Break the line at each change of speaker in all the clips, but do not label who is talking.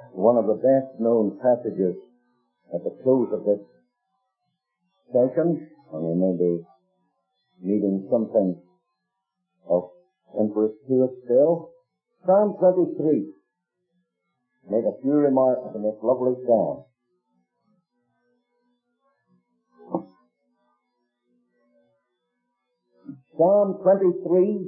One of the best known passages at the close of this session, and we may be needing something of interest to it still, Psalm 23. Make a few remarks on this lovely psalm. Psalm 23,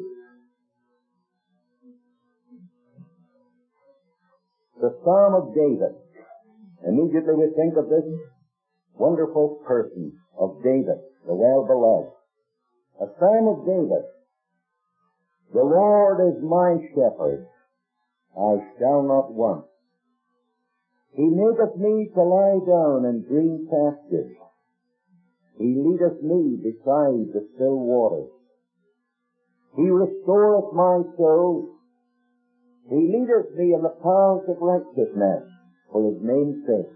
the Psalm of David. Immediately we think of this wonderful person of David, the well-beloved. A Psalm of David. The Lord is my shepherd, I shall not want. He maketh me to lie down in green pastures. He leadeth me beside the still waters. He restoreth my soul. He leadeth me in the paths of righteousness for his name's sake.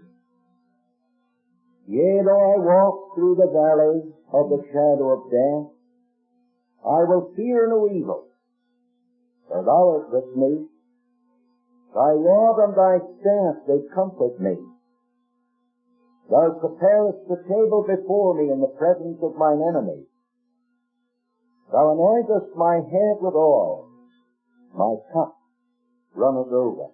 Yea, though I walk through the valley of the shadow of death, I will fear no evil, for thou art with me. Thy rod and thy staff, they comfort me. Thou preparest the table before me in the presence of mine enemies. Thou anointest my head with oil. My cup runneth over.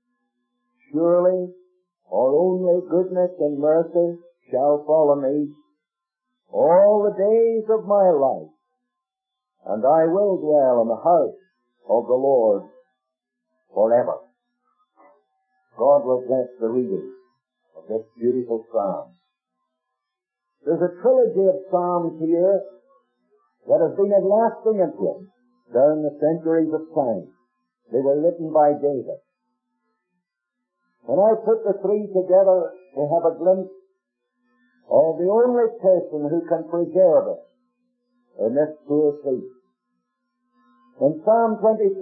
Surely, or only goodness and mercy shall follow me all the days of my life, and I will dwell in the house of the Lord forever. God will bless the reading of this beautiful psalm. There's a trilogy of psalms here that has been of lasting influence down the centuries of time. They were written by David. When I put the three together, we have a glimpse of the only person who can preserve it in this poor thief. In Psalm 22,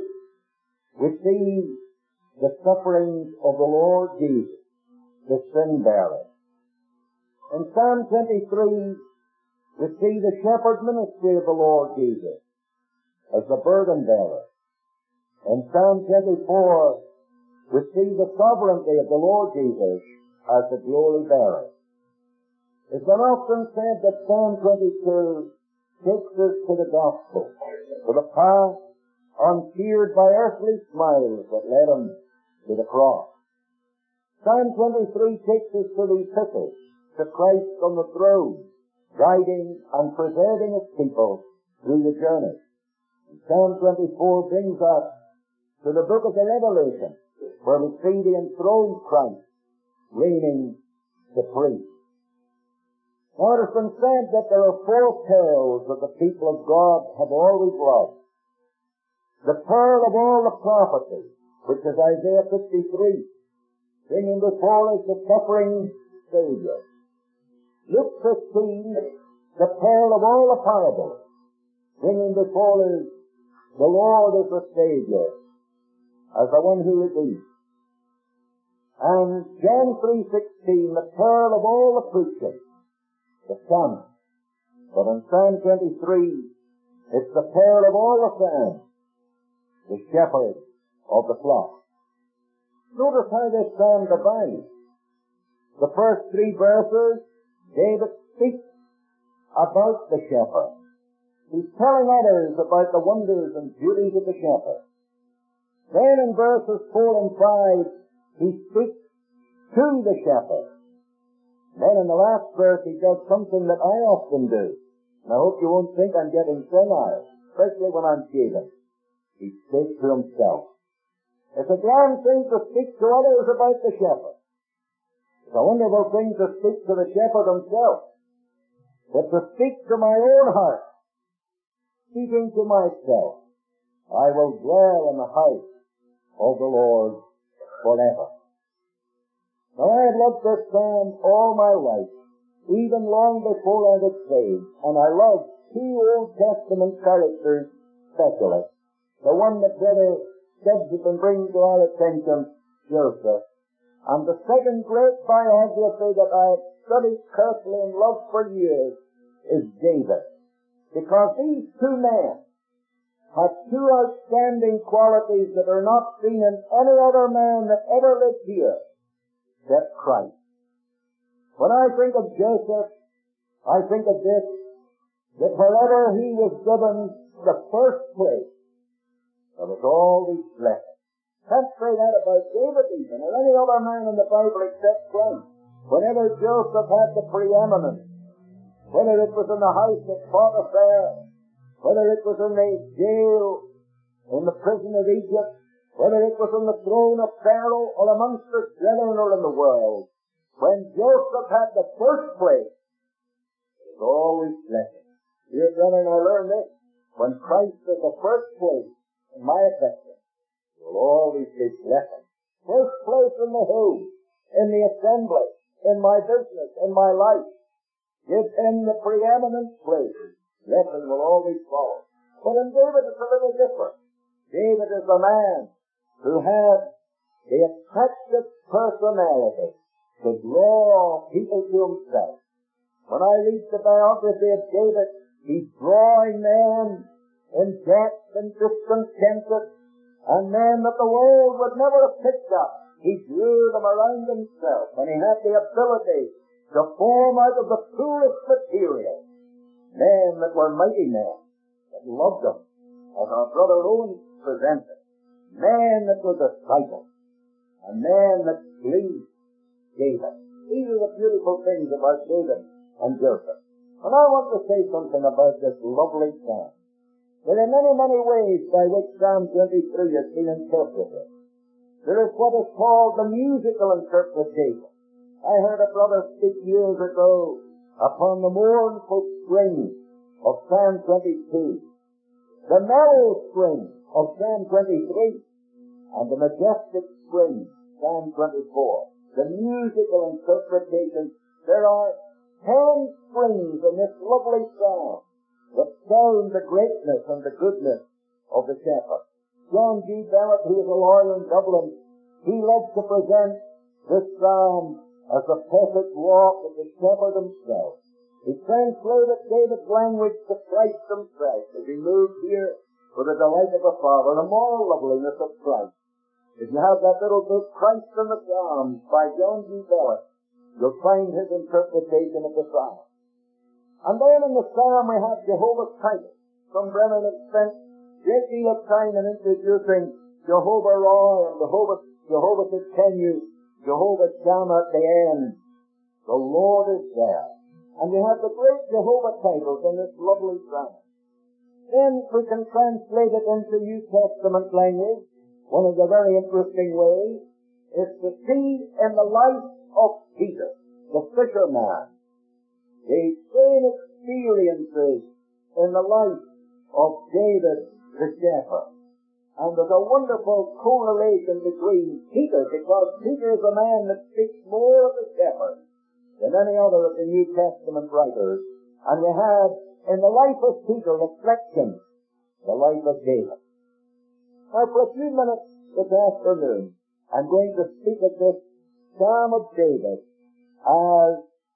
we see the sufferings of the Lord Jesus, the sin bearer. In Psalm 23, we see the shepherd ministry of the Lord Jesus as the burden bearer. In Psalm 24, we see the sovereignty of the Lord Jesus as the glory bearer. It's been often said that Psalm 22 takes us to the gospel, to the path uncheered by earthly smiles that led him to the cross. Psalm 23 takes us to the epistles, to Christ on the throne, guiding and preserving his people through the journey. And Psalm 24 brings us to the book of the Revelation, where we see the enthroned Christ reigning supreme. Now it has been said that there are four pearls that the people of God have always loved. The pearl of all the prophecy, which is Isaiah 53, bringing before us the suffering Savior. Luke 15, the pearl of all the parables, bringing before us the Lord as the Savior, as the one who redeems. And John 3:16, the pearl of all the preaching, the Son. But in Psalm 23, it's the pearl of all the saints, the shepherd of the flock. Notice how this psalm divides. The first three verses, David speaks about the shepherd. He's telling others about the wonders and beauties of the shepherd. Then in verses 4 and 5, he speaks to the shepherd. Then in the last verse he does something that I often do. And I hope you won't think I'm getting senile, especially when I'm shaving. He speaks to himself. It's a grand thing to speak to others about the shepherd. It's a wonderful thing to speak to the shepherd himself. But to speak to my own heart, speaking to myself, I will dwell in the house of the Lord forever. Now I have loved this psalm all my life, even long before I was saved, and I love two Old Testament characters especially. The one that Brother Stubbs has been bringing to our attention, Joseph, and the second great biography that I have studied carefully and loved for years is David. Because these two men has two outstanding qualities that are not seen in any other man that ever lived here except Christ. When I think of Joseph, I think of this, that wherever he was given the first place, there was always blessing. Can't say that about David even, or any other man in the Bible except Christ. Whenever Joseph had the preeminence, whether it was in the house of Potiphar, whether it was in the jail, in the prison of Egypt, whether it was on the throne of Pharaoh, or amongst his brethren, or in the world, when Joseph had the first place, it was always blessing. Dear brethren, I learned this. When Christ is the first place in my affection, it will always be blessing. First place in the home, in the assembly, in my business, in my life. Give him the preeminent place. Blessing will always follow. But in David it's a little different. David is a man who had the attractive personality to draw people to himself. When I read the biography of David, he's drawing men in debt and discontented, and men that the world would never have picked up. He drew them around himself, and he had the ability to form out of the poorest material men that were mighty men, that loved him, as our brother Owen presented. Men that were disciples, and men that pleased David. These are the beautiful things about David and Joseph. And I want to say something about this lovely psalm. There are many, many ways by which Psalm 23 has been interpreted. There is what is called the musical interpretation. I heard a brother speak years ago upon the mournful string of Psalm 22, the mellow string of Psalm 23, and the majestic string, Psalm 24. The musical interpretation. There are 10 strings in this lovely psalm that sound the greatness and the goodness of the shepherd. John G. Bellett, who is a lawyer in Dublin, he loves to present this psalm as the perfect walk of the shepherd himself. He translated David's language to Christ himself as he moved here for the delight of the Father, the moral loveliness of Christ. If you have that little book, Christ in the Psalms, by John G. Bellett, you'll find his interpretation of the psalm. And then in the psalm we have Jehovah's title. Some brethren have spent a great deal of time in introducing Jehovah Roy and Jehovah Tiskenu, Jehovah Shammah at the end. The Lord is there. And we have the great Jehovah titles in this lovely psalm. Then we can translate it into New Testament language. One of the very interesting ways is to see in the life of Peter, the fisherman, the same experiences in the life of David the shepherd. And there's a wonderful correlation between Peter, because Peter is a man that speaks more of the shepherd than any other of the New Testament writers. And we have in the life of Peter reflection the life of David. Now, for a few minutes this afternoon, I'm going to speak of this Psalm of David as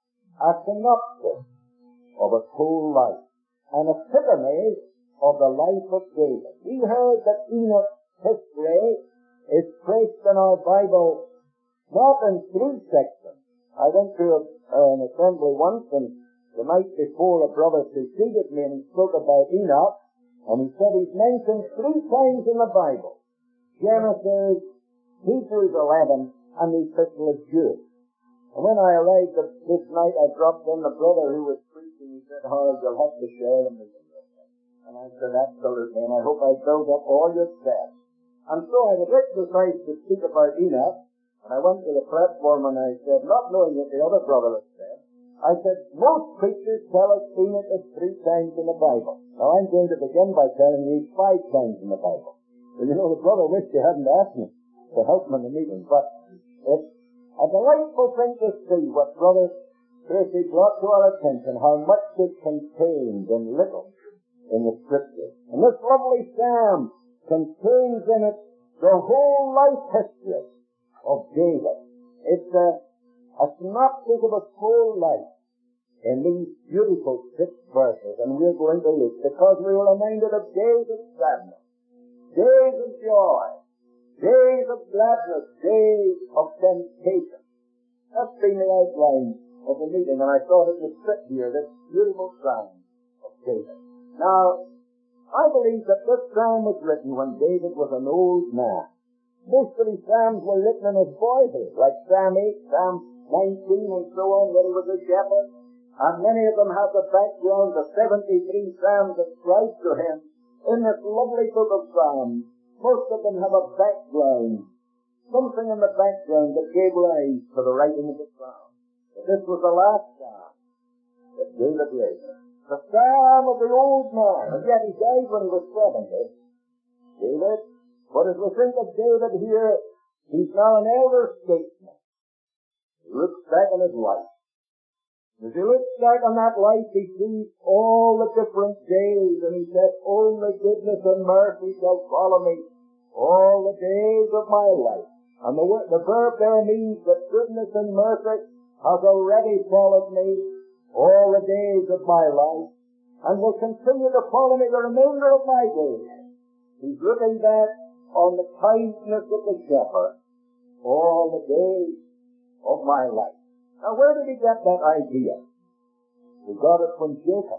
a synopsis of his whole life, an epitome of the life of David. We heard that Enoch's history is traced in our Bible not in 3 sections. I went to an assembly once, and the night before a brother preceded me and he spoke about Enoch, and he said he's mentioned 3 times in the Bible. Genesis, Hebrews 11, and the Epistle of Jude. And when I arrived this night, I dropped in the brother who was preaching. He said, "Harold, you'll have to share them with me." And I said, "Absolutely, and I hope I build up all your said." And so I was exercised to speak about Enoch, and I went to the platform and I said, not knowing what the other brother had said, I said, "Most preachers tell us Enoch is 3 times in the Bible." Now I'm going to begin by telling you he's 5 times in the Bible. Well, you know, the brother wished he hadn't asked me to help him in the meeting, but it's a delightful thing to see what Brother Tracy brought to our attention, how much is contained in little in the Scriptures. And this lovely psalm contains in it the whole life history of David. It's a synopsis of his whole life. in these beautiful 6 verses, and we're going to look, because we were reminded of days of sadness, days of joy, days of gladness, days of temptation. That's been the outline of the meeting, and I thought it would fit here, this beautiful psalm of David. Now, I believe that this psalm was written when David was an old man. Most of these psalms were written in his boyhood, like Psalm 8, Psalm 19, and so on, when he was a shepherd. And many of them have the background, the 73 psalms ascribed to him in this lovely book of Psalms. Most of them have a background, something in the background that gave rise to the writing of the psalm. But this was the last psalm that David wrote. The psalm of the old man, and yet he died when he was 70. David, but as we think of David here, he's now an elder statesman. He looks back on his life. As he looks back on that life, he sees all the different days, and he says, only goodness and mercy shall follow me all the days of my life. And the verb there means that goodness and mercy has already followed me all the days of my life, and will continue to follow me the remainder of my days. He's looking back on the kindness of the shepherd all the days of my life. Now, where did he get that idea? He got it from Jacob.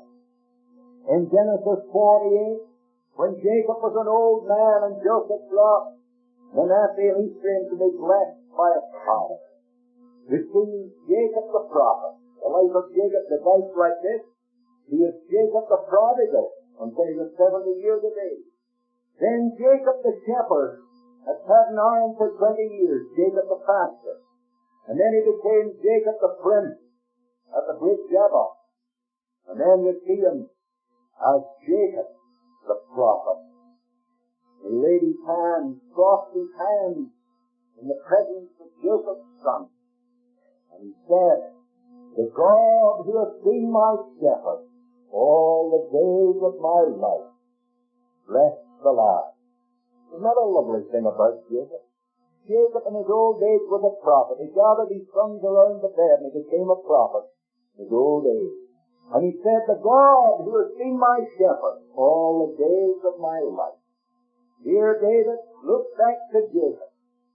In Genesis 48, when Jacob was an old man and Joseph brought Manasseh and Ephraim to be blessed by his father. You see, Jacob the prophet, the life of Jacob divides like this. He is Jacob the prodigal until he was 70 years of age. Then Jacob the shepherd had had an arm for 20 years, Jacob the pastor. And then he became Jacob the prince at the great Jabbok. And then you see him as Jacob the prophet. He laid his hands, crossed his hands in the presence of Joseph's son. And he said, the God who has been my shepherd all the days of my life, bless the Lord. Isn't that a lovely thing about Jacob? Jacob in his old age was a prophet. He gathered his sons around the bed and he became a prophet in his old age. And he said, the God who has been my shepherd all the days of my life. Dear David, look back to Jacob.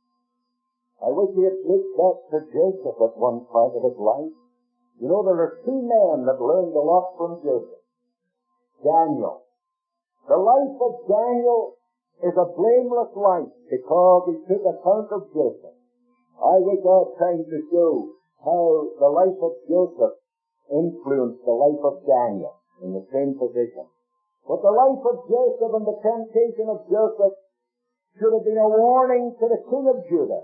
I wish he had looked back to Jacob at one part of his life. You know, there are 2 men that learned a lot from Joseph. Daniel. The life of Daniel is a blameless life because he took account of Joseph. I wish I had time to show how the life of Joseph influenced the life of Daniel in the same position. But the life of Joseph and the temptation of Joseph should have been a warning to the king of Judah.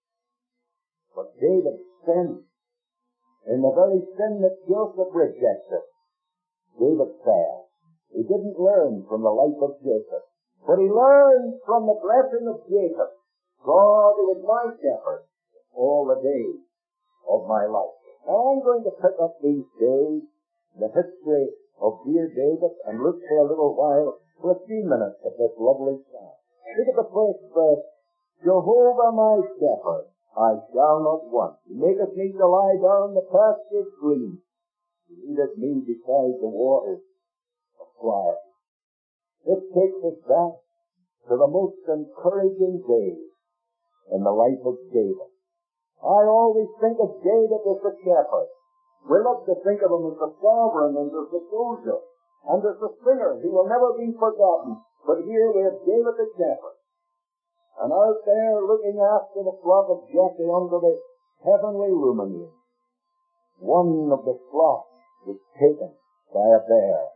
But David sinned. In the very sin that Joseph rejected, David fell. He didn't learn from the life of Joseph. But he learned from the blessing of Jacob, God who is my shepherd all the days of my life. Now I'm going to pick up these days, the history of dear David, and look for a little while, for a few minutes at this lovely psalm. Look at the first verse. Jehovah my shepherd, I shall not want. He maketh me to lie down the pastures green. He leadeth me beside the waters of quiet. This takes us back to the most encouraging days in the life of David. I always think of David as the shepherd. We love to think of him as the sovereign and as the soldier and as the singer. He will never be forgotten. But here we have David the shepherd. And out there looking after the flock of Jesse under the heavenly luminaries. One of the flocks was taken by a bear.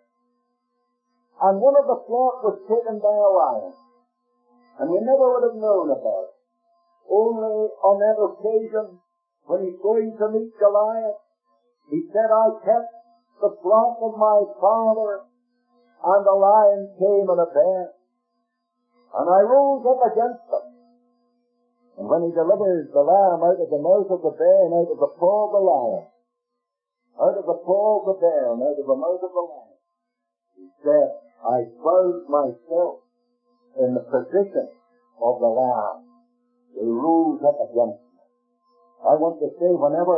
And one of the flock was taken by a lion. And we never would have known about it. Only on that occasion, when he's going to meet Goliath, he said, I kept the flock of my father, and the lion came and a bear. And I rose up against them. And when he delivered the lamb out of the mouth of the bear and out of the paw of the lion, out of the paw of the bear and out of the mouth of the lion, he said, I found myself in the position of the lamb. They rose up against me. I want to say, whenever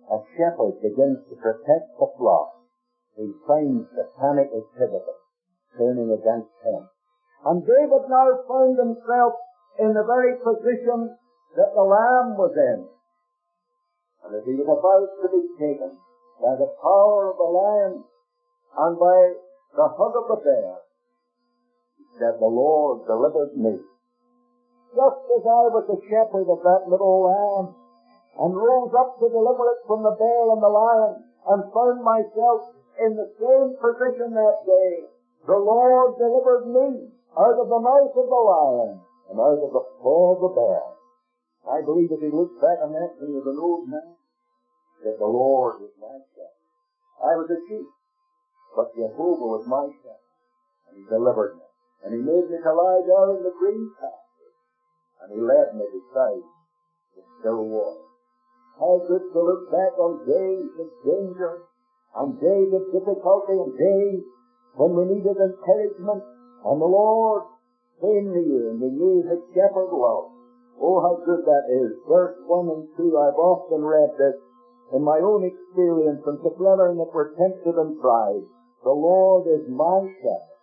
a shepherd begins to protect the flock, he finds satanic activity turning against him. And David now found himself in the very position that the lamb was in. And as he was about to be taken by the power of the lion and by the hug of the bear, he said, the Lord delivered me. Just as I was the shepherd of that little lamb and rose up to deliver it from the bear and the lion and found myself in the same position that day, the Lord delivered me out of the mouth of the lion and out of the paw of the bear. I believe if he looked back on that when he was an old man, that the Lord was my shepherd. I was a sheep, but Jehovah was my shepherd, and he delivered me. And he made me to lie down in the green pasture, and he led me beside the still water. How good to look back on days of danger, on days of difficulty, and days when we needed encouragement, and the Lord came near, and we knew his shepherd love. Oh, how good that is. Verse 1 and 2, I've often read this in my own experience, and to brethren that were tempted and tried. The Lord is my shepherd.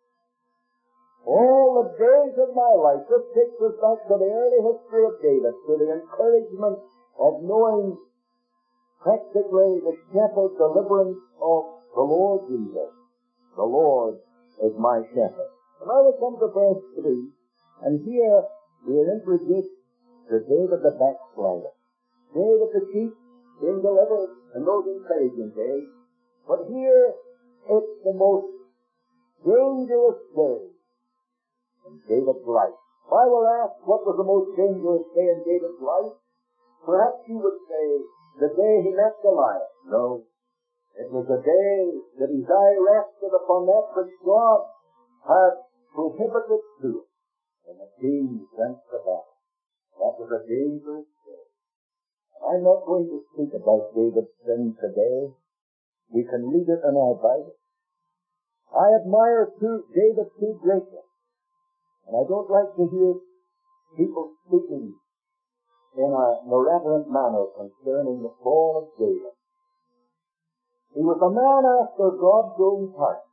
All the days of my life, this takes us back to the early history of David, to the encouragement of knowing practically the shepherd deliverance of the Lord Jesus. The Lord is my shepherd. And now we come to verse 3, and here we are introduced to David the backslider. David the sheep being delivered in those encouraging days. But here it's the most dangerous day in David's life. If I were asked what was the most dangerous day in David's life, perhaps you would say the day he met Goliath. No. It was the day that his eye rested upon that which God had prohibited to it, and the king went to battle. That was a dangerous day. I'm not going to speak about David's sin today. We can read it in our Bible. I admire David too greatly, and I don't like to hear people speaking in an irreverent manner concerning the fall of David. He was a man after God's own heart.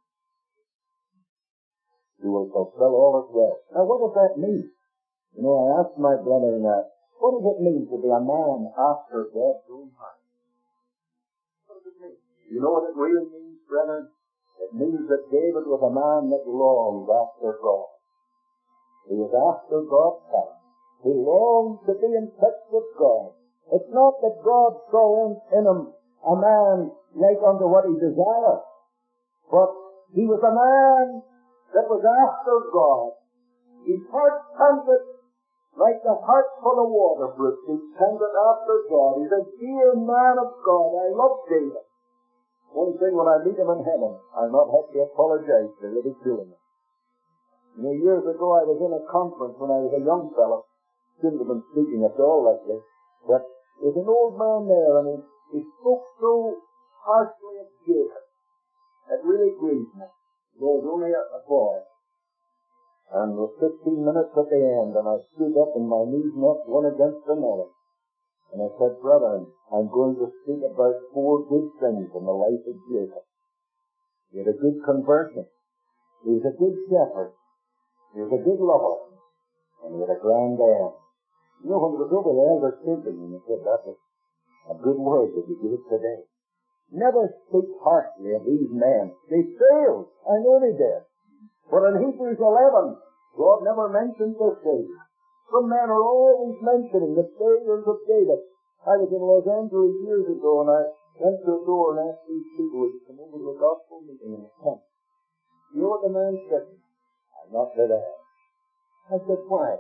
He will fulfill all his will. Now, what does that mean? You know, I asked my brother in that, what does it mean to be a man after God's own heart? What does it mean? You know what it really means, brethren? It means that David was a man that longed after God. He was after God's heart. He longed to be in touch with God. It's not that God saw in him a man like unto what he desired, but he was a man that was after God. His heart panted like the heart full of water brooks. He panted after God. He's a dear man of God. I love David. One thing, when I meet him in heaven, I'll not have to apologize for ridiculing him. You know, years ago I was in a conference when I was a young fellow. Shouldn't have been speaking at all like this, but there's an old man there, and he spoke so harshly of Jacob. It really grieved me. He was only a boy. And it was 15 minutes at the end, and I stood up and my knees knocked one against another. And I said, brother, I'm going to speak about 4 good things in the life of Jacob. He had a good conversion. He was a good shepherd. He was a good lover. And he had a grand end. You know, when it was over the elder thinking, and he said, that was a good word that you give it today. Never speak harshly of these men. They failed. I know they did. But in Hebrews 11, God never mentions their failures. Some men are always mentioning the failures of David. I was in Los Angeles years ago, and I went to a door and asked these people to come over to the gospel meeting in the tent. You know what the man said? I'm not there. I said, why?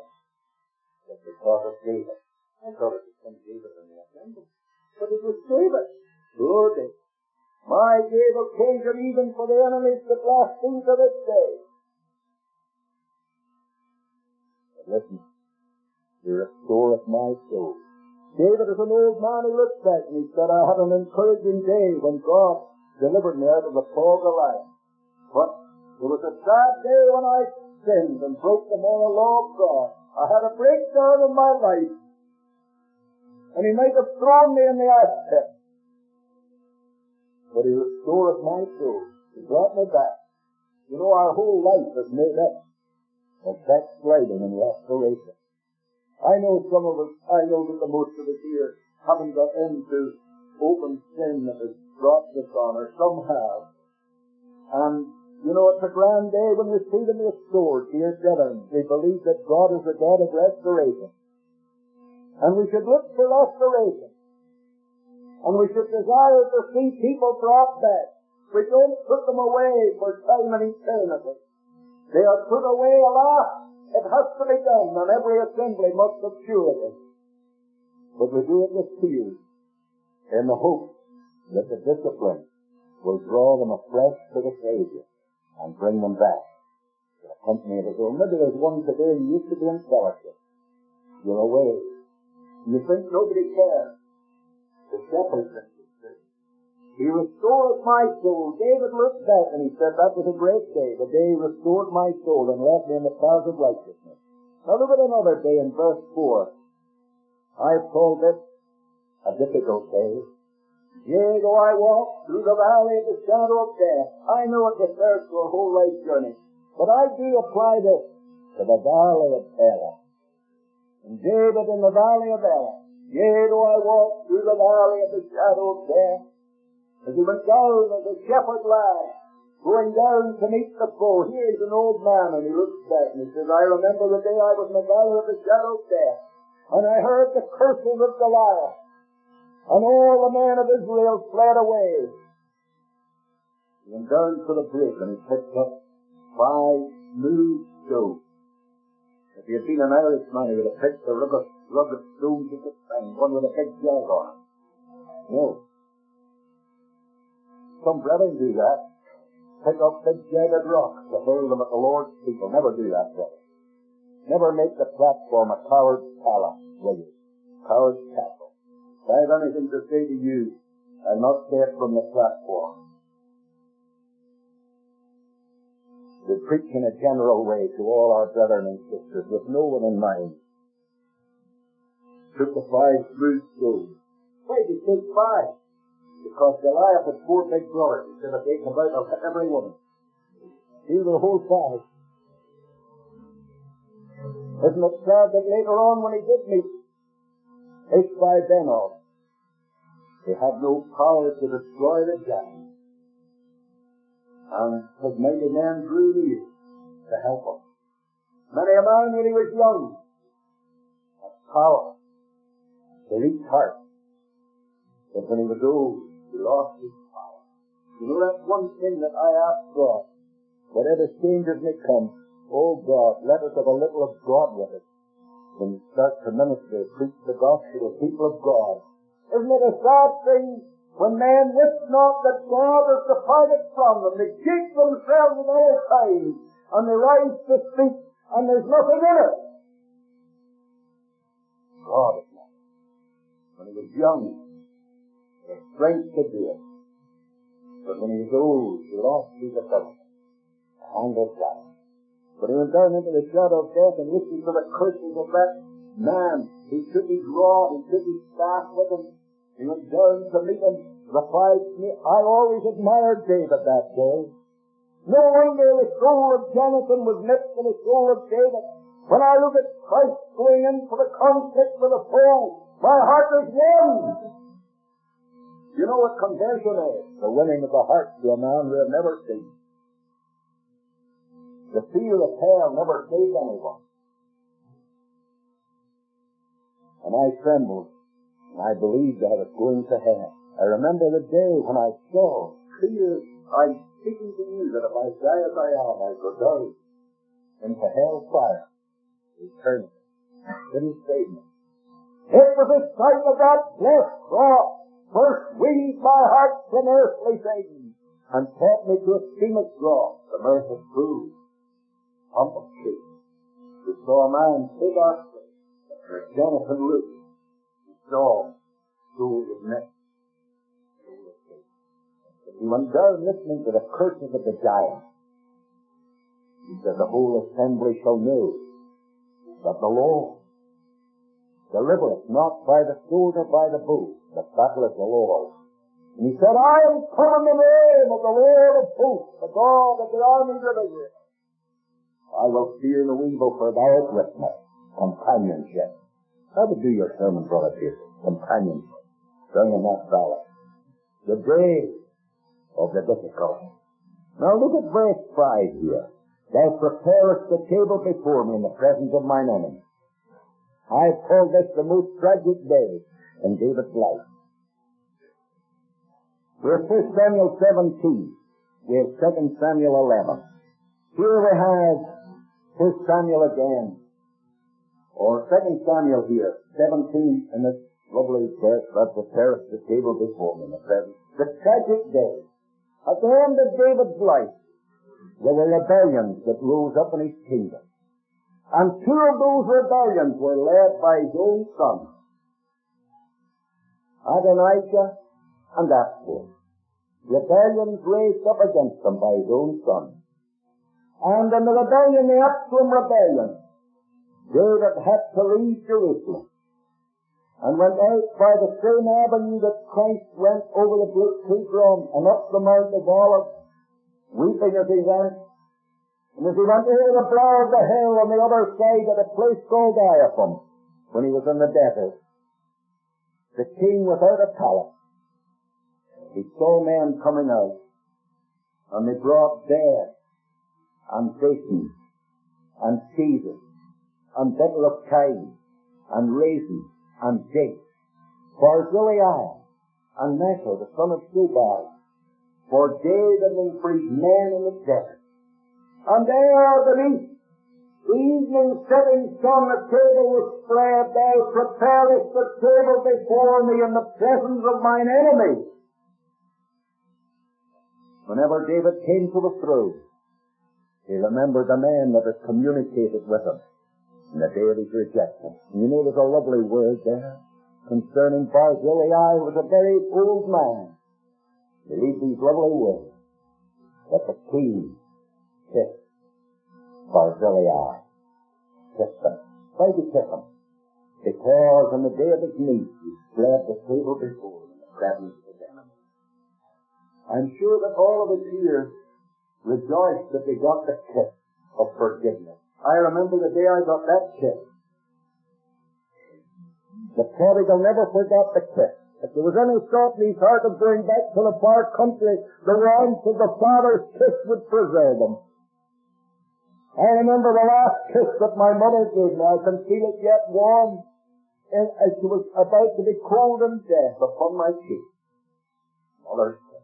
He said, because of David. I thought it was some David in the assembly. But it was David. Sure did. My gave occasion even for the enemies to blaspheme to this day. But listen, he restoreth my soul. David is an old man who looks back and he said, I had an encouraging day when God delivered me out of the paw of the lion. But it was a sad day when I sinned and broke the moral law of God. I had a breakdown in my life. And he might have thrown me in the ash pit. but he restoreth my soul. He brought me back. You know, our whole life is made up of backsliding and restoration. I know that the most of us here haven't got into open sin that has brought this on, or some have. And, you know, it's a grand day when we see them restored, dear brethren. We believe that God is the God of restoration. And we should look for restoration. And we should desire to see people brought back. We don't put them away for time and eternity. They are put away, alas. It has to be done, and every assembly must assure it. But we do it with tears, in the hope that the discipline will draw them afresh to the Savior and bring them back to the company of His own. Maybe there's one today who used to be in fellowship. You're away. You think nobody cares. The shepherd thinks it's true. He restored my soul. David looked back and he said, that was a great day. The day he restored my soul and led me in the paths of righteousness. Now look at another day in verse 4. I've called this a difficult day. Yea, though I walk through the valley of the shadow of death. I know it refers to a whole life journey. But I do apply this to the valley of Elah. And David in the valley of Elah. Yea, though I walk through the valley of the shadow of death. As he went down as a shepherd lad, going down to meet the foe. Here is an old man, and he looks back and he says, I remember the day I was in the valley of the shadow of death, and I heard the curses of Goliath, and all the men of Israel fled away. He went down to the brook, and he picked up 5 smooth stones. If he had been an Irishman, he would have picked the rugged stones he could find, one with a big jag on it. No. Some brethren do that. Pick up big jagged rocks to hurl them at the Lord's people. Never do that, brother. Never make the platform a coward's palace, will you? Coward's castle. If I have anything to say to you, I'll not say it from the platform. We preach in a general way to all our brethren and sisters with no one in mind. Took the 5 smooth stones. Why did he take 5? Because Goliath had 4 big brothers. He said, if they come out, I'll hit every woman. He will hold 5. Isn't it sad that later on when he did meet Ishbi-Benob, he had no power to destroy the giant. And his mighty men drew near to help him. Many a man when he was young had power to reach hearts. But when he was old, he lost his power. You know, that's one thing that I ask God. Whatever changes may come, oh God, let us have a little of God with it. When you start to minister, preach the gospel to people of God. Isn't it a sad thing when men wist not that God is departed from them? They shake themselves at all times, and they rise to speak, and there's nothing in it. God is not. When he was young, he had strength to do it. But when he was old, he lost his ability to handle life. But he went down into the shadow of death and listened to the curses of that man. He took his rod, he took his staff with him. He went down to meet him. I always admired David that day. No wonder the soul of Jonathan was next to the soul of David. When I look at Christ going into the conflict with the foe, my heart is warmed. You know what conversion is? The winning of the heart to a man we have never seen. The fear of hell never saved anyone. And I trembled, and I believed I was going to hell. I remember the day when I saw clear, I'm speaking to you, that if I die as I am, I go down into hell fire, eternity. Didn't save me. It was the sight of that blessed cross first weaned my heart from earthly things, and taught me to esteem its dross, the mirth of food. Humble truth. We saw a man so darkly, where Jonathan looked, and saw soul was next, soul was faith. He went down listening to the curses of the giant. He said, the whole assembly shall know that the Lord delivereth not by the sword or by the bow, but battle is the Lord. And he said, I am come in the name of the Lord of hosts, the God of the armies of Israel. I will fear no evil, for thou art with me. Companionship. How to do your sermon, Brother Peter? Companionship. Down in that valley. The day of the difficulty. Now look at verse 5 here. Thou preparest the table before me in the presence of mine enemies. I have called this the most tragic day in David's life. We're 1 Samuel 17. We have 2 Samuel 11. Here we have 1 Samuel again. Or 2 Samuel here, 17, and this lovely verse that prepares the table before me in the presence. The tragic day. At the end of David's life, there were rebellions that rose up in his kingdom. And two of those rebellions were led by his own son, Adonijah and Absalom. Rebellions raised up against him by his own son. And in the rebellion, the Absalom rebellion, David had to leave Jerusalem and went out by the same avenue that Christ went over the brook Kidron and up the Mount of Olives, weeping as he went. And as he went over the brow of the hill on the other side at a place called Iaphim, when he was in the desert, the king without a palace, he saw men coming out, and they brought dead and bacon and cheeses and butter of kine and raisins and dates for Barzillai and Necho, the son of Shobal, for David and for his men in the desert. And there beneath the evening setting sun, the table was spread. Thou preparest the table before me in the presence of mine enemies. Whenever David came to the throne, he remembered the man that had communicated with him in the day of his rejection. And you know there's a lovely word there concerning Barzillai, who was a very old man. You read these lovely words, that the king kissed Barzillai. Kissed him. Why did he kiss him? Because on the day of his meat, he spread the table before him in the presence of his enemy. I'm sure that all of his ears rejoiced that they got the kiss of forgiveness. I remember the day I got that kiss. The prodigal never forgot the kiss. If there was any thought in his heart of going back to the far country, the warmth of the Father's kiss would preserve him. I remember the last kiss that my mother gave me. I can feel it yet warm as she was about to be cold and dead upon my cheek. Mother's kiss.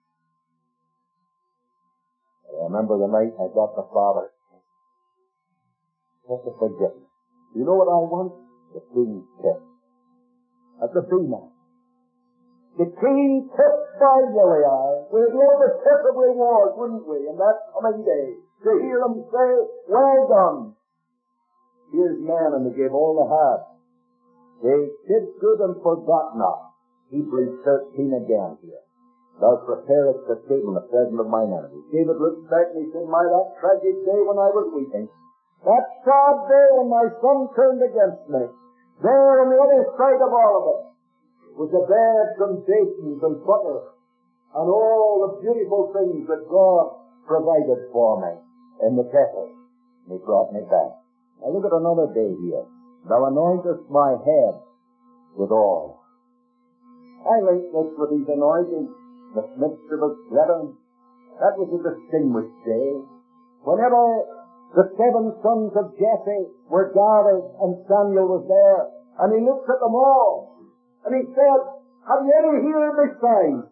I remember the night I got the Father's kiss. Kiss of forgiveness. You know what I want? The king's kiss. At the Bema. The king kissed Barzillai. We'd love the kiss of reward, wouldn't we, in that coming day? To hear him say, well done. Here's man, and they gave all they had. They did good and forgot not. Hebrews 13 again here. Thou preparest the table in the presence of mine enemies. David looked back and he said, my, that tragic day when I was weeping, that sad day when my son turned against me, there on the other side of all of it was the beds and basins and butter and all the beautiful things that God provided for me in the kettle. And he brought me back. Now look at another day here. Thou anointest my head with oil. I linked this with his anointing. The midst of brethren. That was a distinguished day. Whenever the 7 sons of Jesse were gathered and Samuel was there, and he looked at them all, and he said, have you any here besides?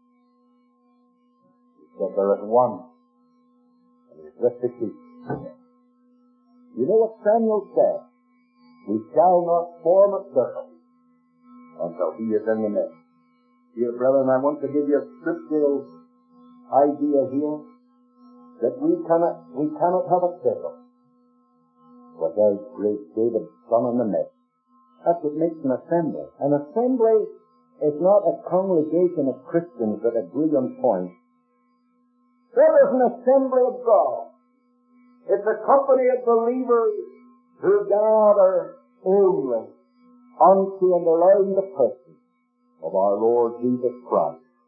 He said, there is one, and he's with the sheep. You know what Samuel said? We shall not form a circle until he is in the midst. Dear brethren, I want to give you a scriptural idea here that we cannot have a circle without great David's son in the midst. That's what makes an assembly. An assembly is not a congregation of Christians that agree on points. It is an assembly of God. It's a company of believers who gather only unto and around the person of our Lord Jesus Christ.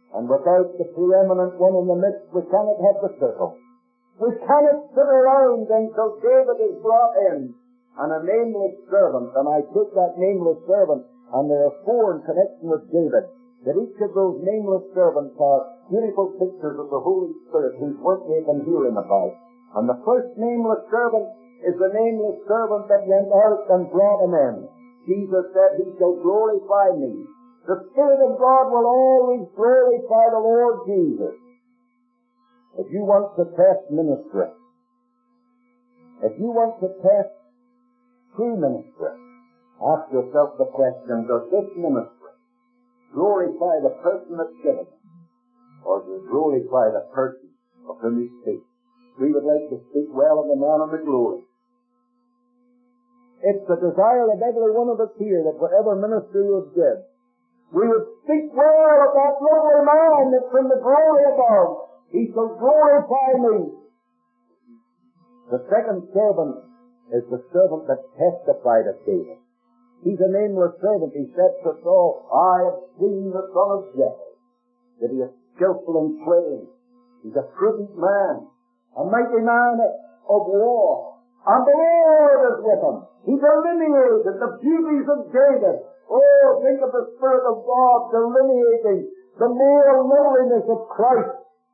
And without the preeminent one in the midst, we cannot have the circle. We cannot sit around until David is brought in, and a nameless servant, and I take that nameless servant, and there are four in connection with David, that each of those nameless servants are beautiful pictures of the Holy Spirit whose work we have been hearing about. And the first nameless servant is the nameless servant that went out and brought him in. Jesus said, he shall glorify me. The Spirit of God will always glorify the Lord Jesus. If you want to test ministry, if you want to test true ministry, ask yourself the question, does this ministry glorify the person that's given it, or does it glorify the person of whom you speak? We would like to speak well of the man of the glory. It's the desire of every one of us here that whatever ministry we would give, we would speak well of that lovely man that's in the glory above. He shall glorify me. The second servant is the servant that testified of David. He's a nameless servant. He said to Saul, I have seen the son of Jesse, that he is skillful in playing. He's a prudent man, a mighty man of war, and the Lord is with him. He delineated the beauties of David. Oh, think of the Spirit of God delineating the male loveliness of Christ.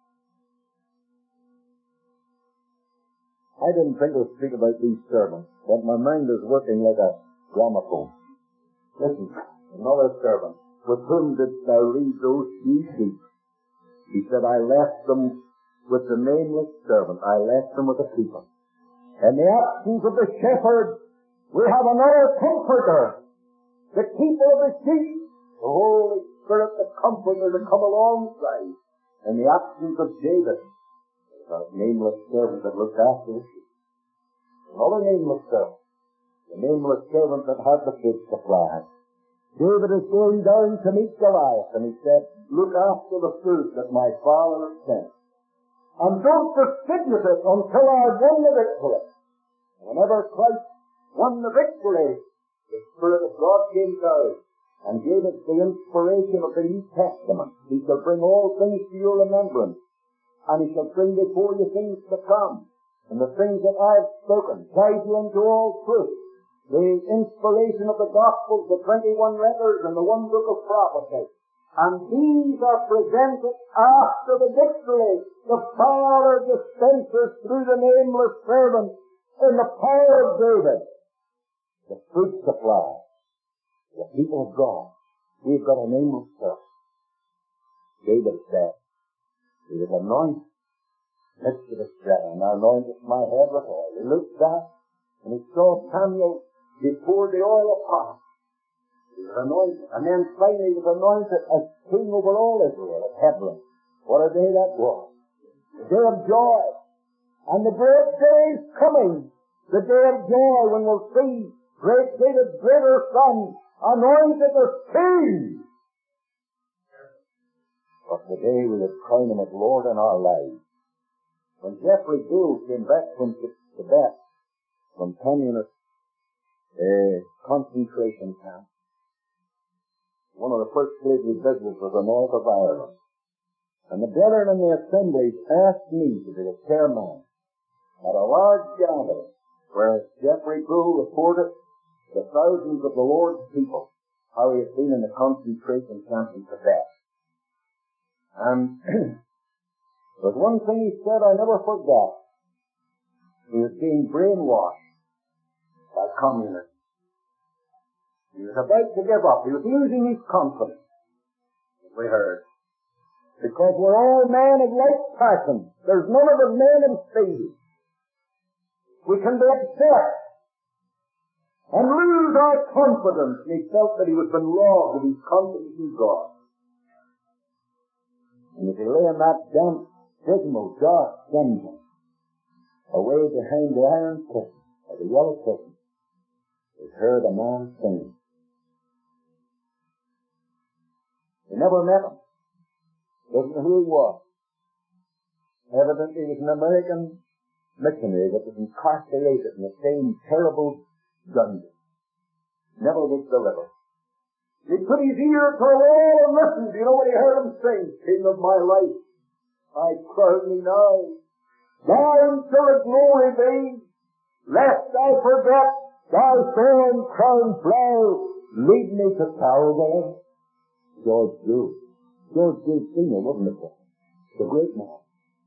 I didn't think of speak about these servants, but my mind is working like a gramophone. Listen, another servant, with whom didst thou leave those few sheep? He said, I left them with the nameless servant. I left them with the people. In the absence of the shepherd, we have another comforter, the keeper of the sheep, the Holy Spirit, the comforter to come alongside. In the absence of David, a nameless servant that looked after the sheep. Another nameless servant. The nameless servant that had the food supply. David is going down to meet Goliath, and he said, look after the food that my father has sent. And don't distribute it until I've won the victory. Whenever Christ won the victory, the Spirit of God came down and gave us the inspiration of the New Testament. He shall bring all things to your remembrance, and he shall bring before you things to come. And the things that I have spoken, guide you into all truth. The inspiration of the Gospels, the 21 letters, and the one book of prophecy. And these are presented after the victory. The Father dispenses through the nameless servant in the power of David. The food supply. The people of God. We've got a nameless servant. David said, he was anointed. Next to the straw, and I anointed my head with oil. He looked back, and he saw Samuel before the oil pot. He was anointed, and then finally he was anointed as king over all Israel at Hebron. What a day that was. The day of joy. And the great day is coming. The day of joy when we'll see great David's greater son anointed as king. But the day we would crown him as Lord in our lives. When Jeffrey Gould came back from Tibet, from communist concentration camp, one of the first places he visited was the north of Ireland. And the brethren in the assemblies asked me to be the chairman at a large gathering where Jeffrey Gould reported to thousands of the Lord's people how he had been in the concentration camp in Tibet. And but one thing he said I never forgot. He was being brainwashed by communists. He was about to give up. He was losing his confidence, as we heard. Because we're all men of like passion. There's none of us men of speed. We can be upset and lose our confidence. And he felt that he was been robbed of his confidence in God. And if he lay in that damp, dismal, dark dungeon, away behind the iron curtain, or the yellow curtain, he heard a man singing. He never met him. Doesn't know who he was. Evidently he was an American missionary that was incarcerated in the same terrible dungeon. Never was delivered. He put his ear to a wall and listened. You know what he heard him sing? King of my life, I crown me now. Thine shall the glory be, lest I forget thy thorn crown flower. Lead me to Calvary. George Drew. George Drew Sr., wasn't it? The great man.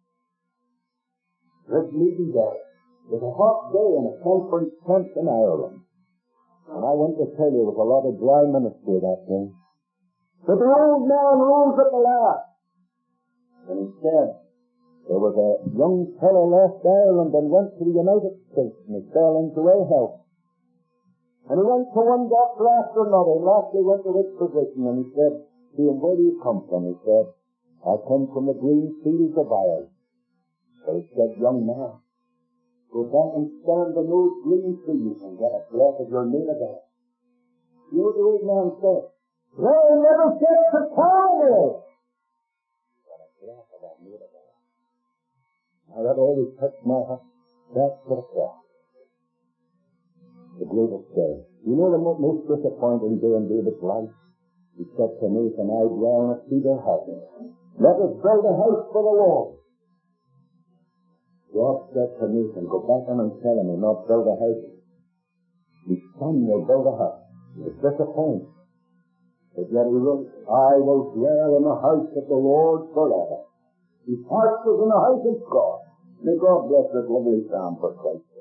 Let's meet him there. It was a hot day in a conference tent in Ireland. And I went to tell you there was a lot of dry ministry that day. But the old man rose at the last. And he said, there was a young fellow left Ireland and went to the United States and he fell into ill health. And he went to one doctor after another and lastly went to this physician and he said to him, where do you come from? He said, I come from the green fields of Ireland. So he said, young man, go back and stand on those green fields and get a breath of your native air. You know what the old man said? They'll never get to Calvary. Get a breath of that native air. Now that always touched my heart. That's what it was. The greatest day. You know the most disappointing day in David's life? He said to Nathan, I dwell in a cedar house. Let us build a house for the Lord. God said to Nathan, go back and tell him he'll not build a house. His son will build a house. It's disappointing. But yet he wrote, I will dwell in the house of the Lord forever. His heart was in the house of God. May God bless this lovely psalm for Christ.